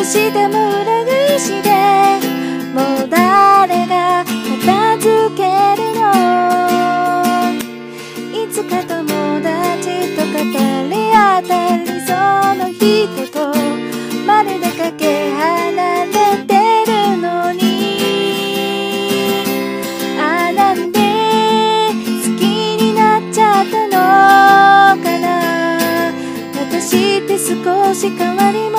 しても裏返しで、もう誰が片付けるの。いつか友達と語り当たりそうな人と、まるでかけ離れてるのに、あ、なんで好きになっちゃったのかな。私って少し変わりました。